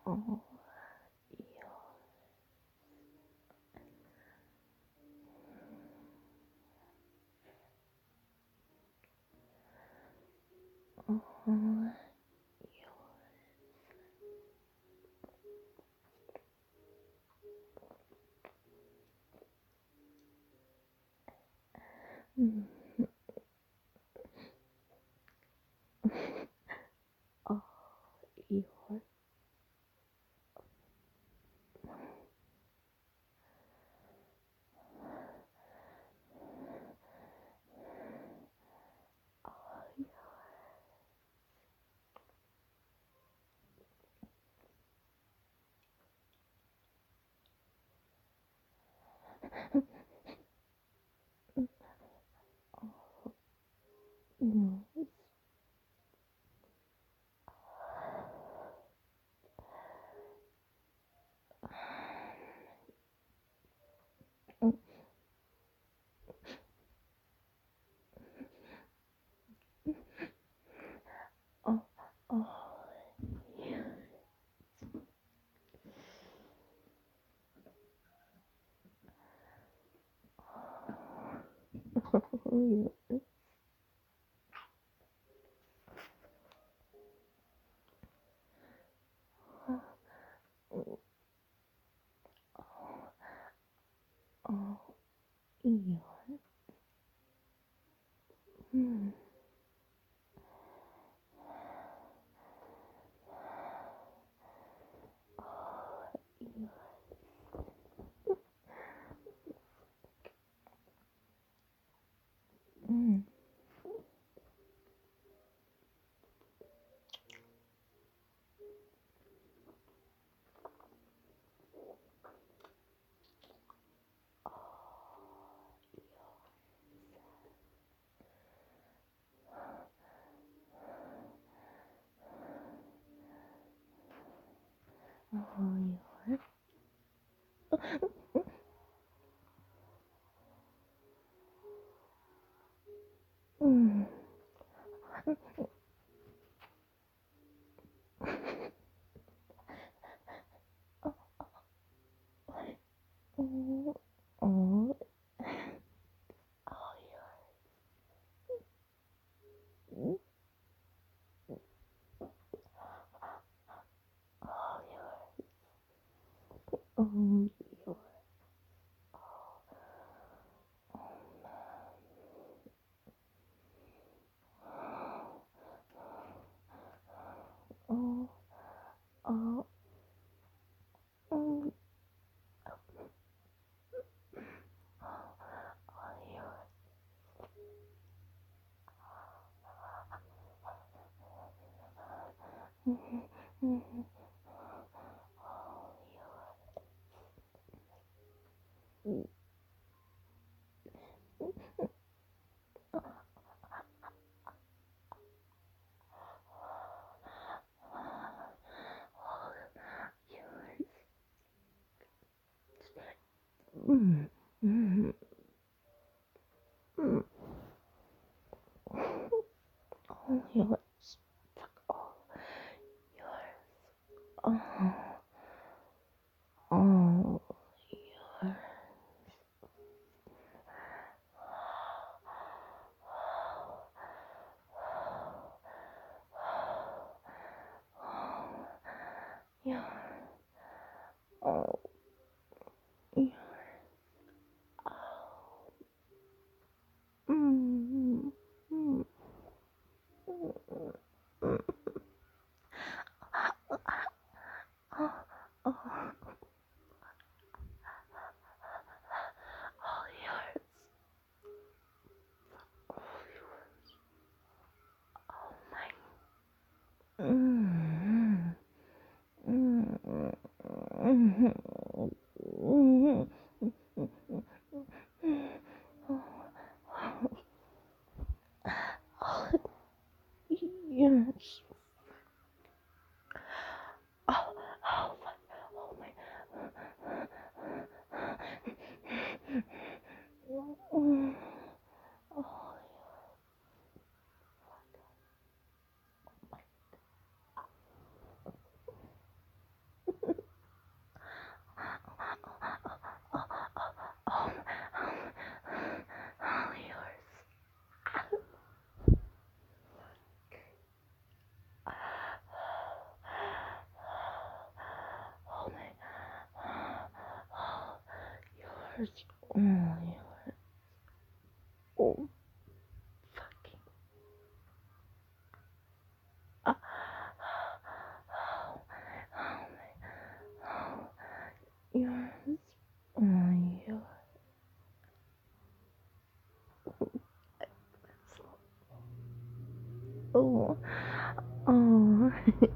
all yours. Mm, all yours. Mm, mm, all yours. All yours. Mm, mm, all yours. Mm, mm, all yours. All yours. All, all, mm, all yours. Mm, mm, mm, yours. Mm, mm, mm, all yours. All yours. All yours. Yours. All yours. yours, all yours. Oh, fucking. Ah, oh, oh, oh, yours, all yours. Oh, oh,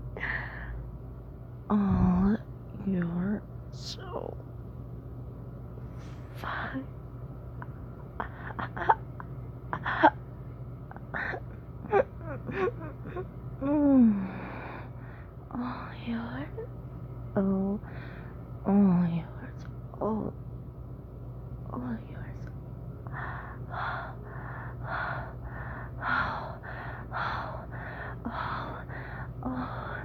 oh, you're so fine. Mm. Oh, yours. Oh, oh, yours. Oh, oh, yours. Oh, oh, oh, oh,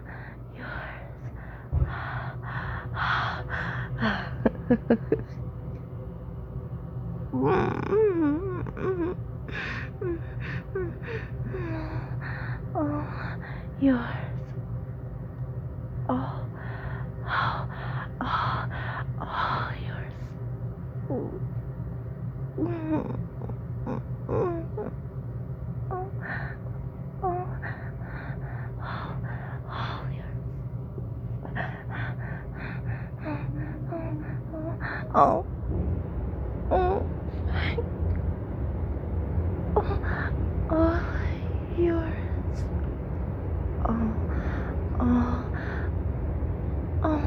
yours. Oh, yours. Oh, oh, oh, oh, yours. Oh, oh, oh, oh, yours. Oh, oh, oh, yours. Oh, oh, oh,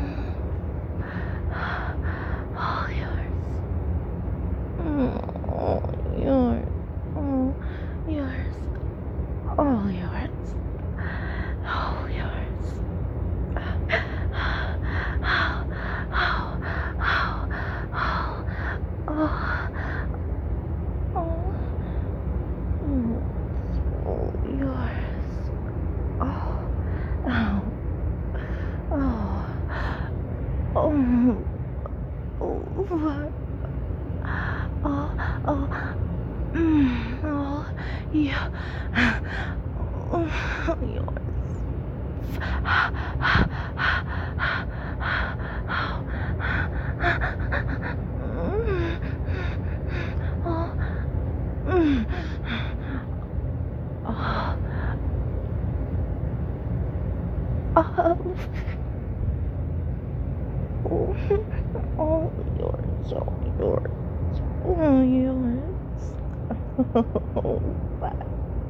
oh, yours. Oh, yours. Oh, yours. Oh, yours. Oh, yours. Yours. Oh, oh, oh, oh, oh, oh, oh, yeah, oh, yours. All yours, all yours, all yours. Oh, but,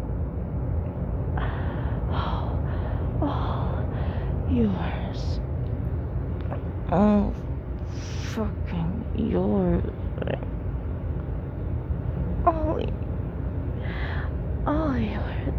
oh, yours. Oh, fucking yours. All, all yours.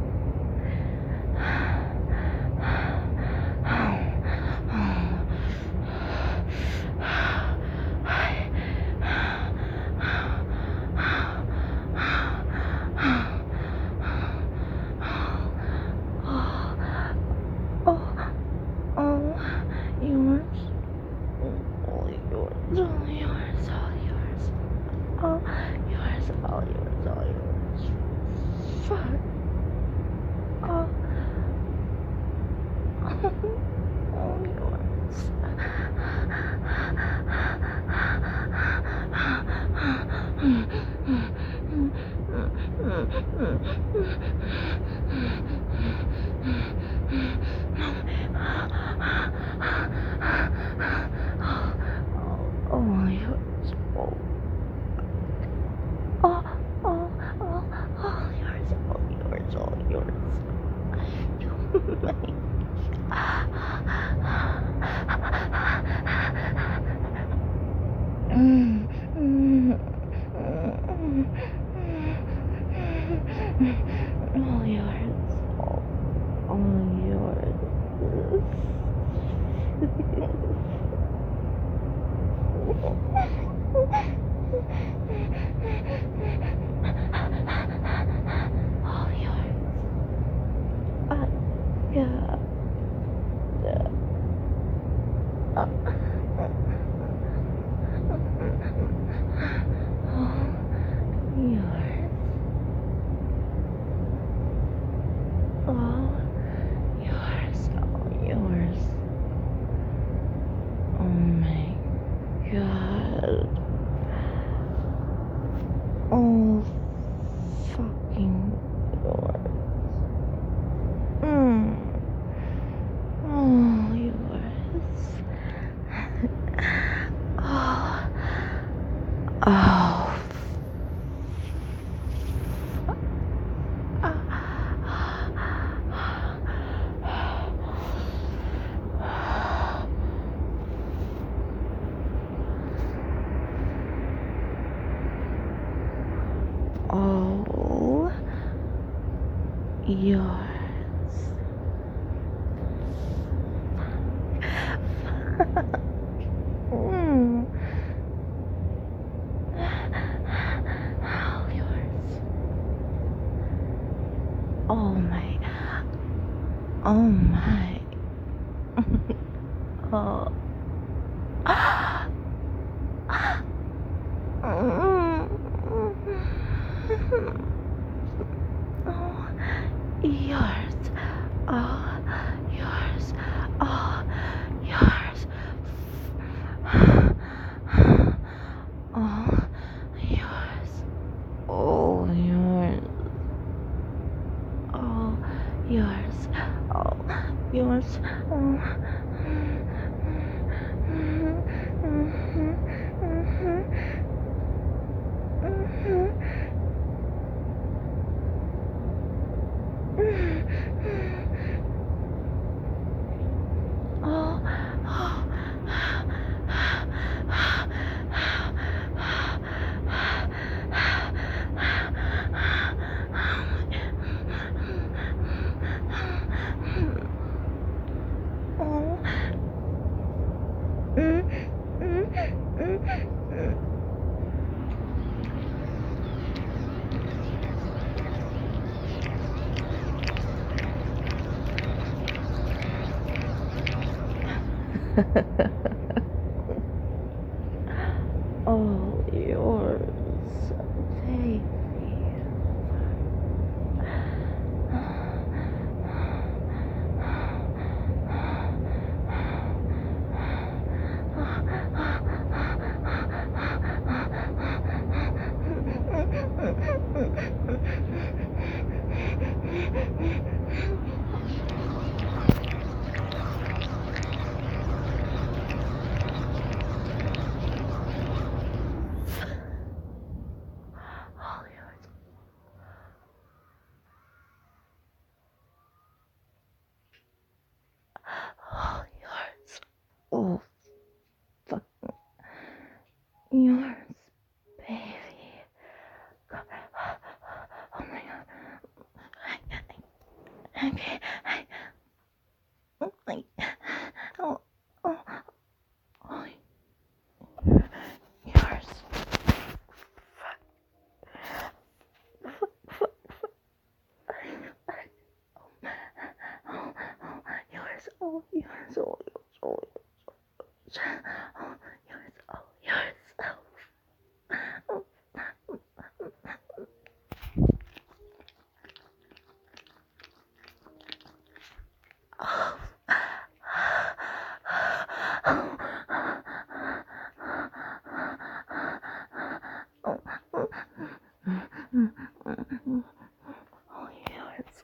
Oh, oh, yours. All yours, all yours, all yours. All yours, all yours, all yours. Fuck. All, all yours. Oh, yours. Oh, oh, oh, oh, all yours, all yours, all yours. all yours. Mm. All yours. Oh my. Oh my. Oh. Oh, yours. Oh, yours. Oh, yours. Oh, yours. Oh, yours. Oh, yours. Oh, yours. Oh, all yours, baby. All yours. All yours. Oh, fuck. Yours, baby. Oh my god. Okay. Oh, oh, oh, oh, yours. Oh, yours. Oh, yours. Oh, yours. Oh, yours. Oh, yours. Oh, yours. Oh, oh. Oh, yours.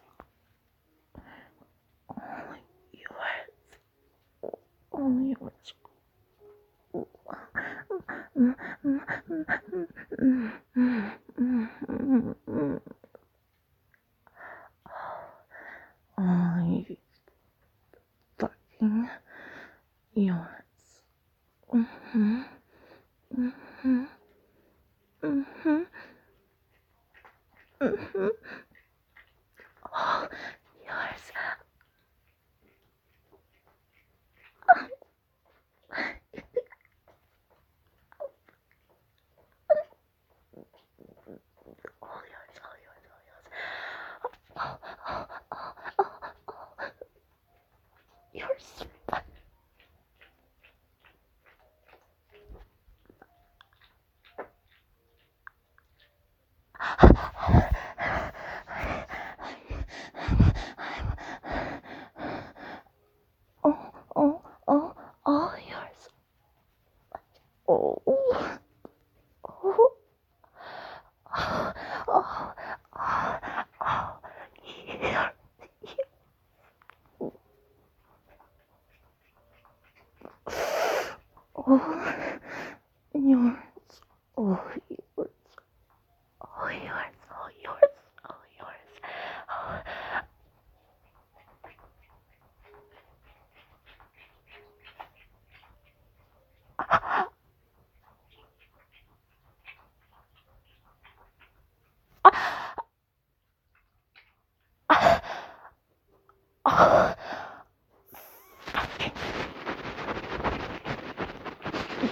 Oh, yours. Oh, yours. Oh, you fucking yours. Mm-hmm. Mm-hmm. Mm-hmm. Mm-hmm. Oh, yours. All yours, all yours, all yours. Oh, oh, oh, oh, oh. Yours.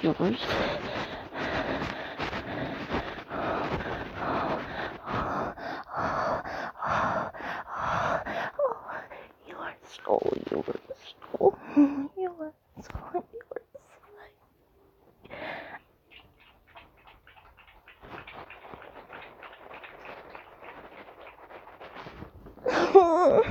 yours. Yours, all yours, all yours, all yours.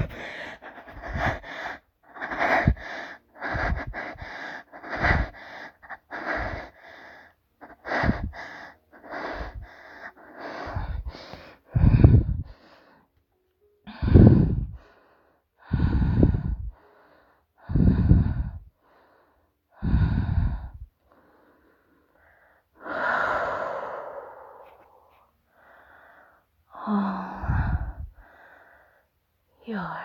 All yours.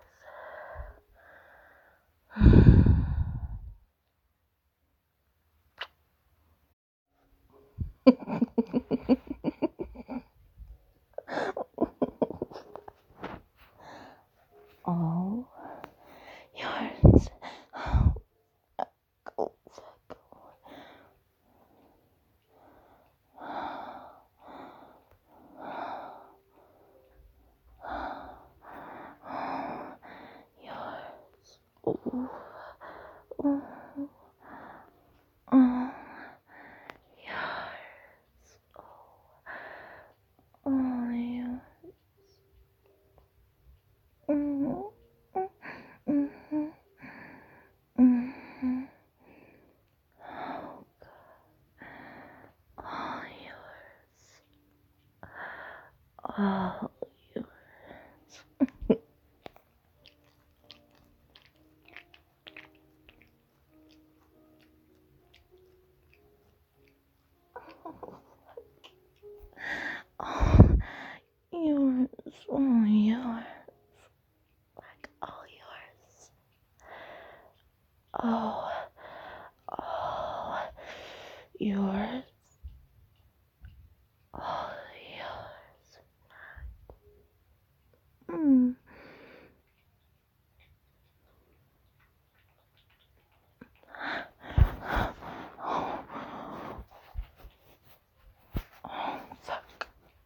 All yours. Go, go. Yours. Ooh. Ooh. Yours. Oh, yours. Mm-hmm. Mm-hmm. Mm-hmm. All yours. All yours. Oh, yours. Oh, yours. Like all yours. Oh, oh, yours. Oh, yours. Mm. Oh, oh, fuck.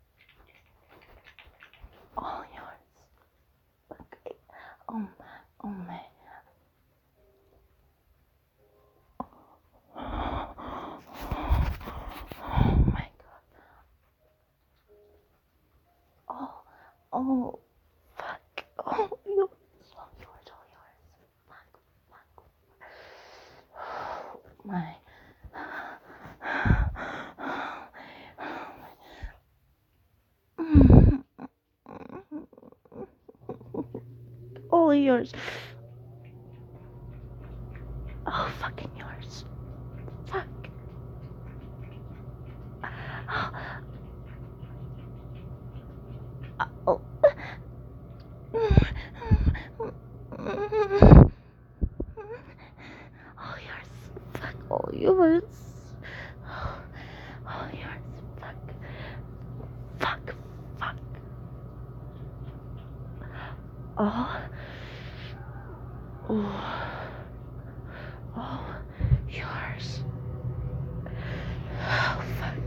All yours. Okay. Oh my. Oh my god. Oh, oh, fuck. Oh, yours. All yours, all yours. Fuck, fuck. Oh my. All yours. Oh, fucking yours. Fuck. Oh. All yours. Fuck. All yours. All yours. Fuck. Fuck. Fuck. Oh. Oh. Oh. Yours. Oh, fuck.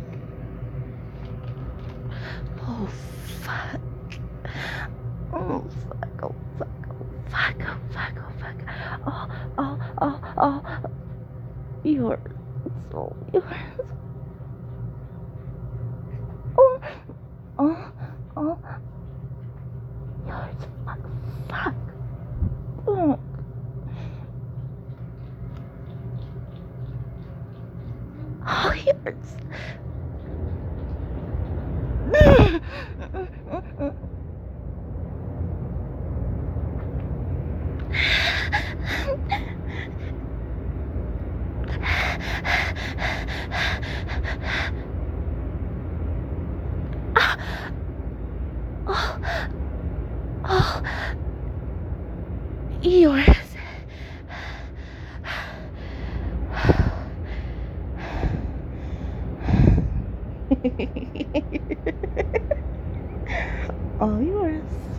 Oh, fuck. Oh, fuck. Oh, fuck. Oh, fuck. Oh, fuck. Oh, fuck. Oh, oh, oh, oh. Yours. Oh, yours. Oh, oh, oh. Yours. Fuck. Fuck. Oh. Oh, yours. Oh, oh, yours. All yours.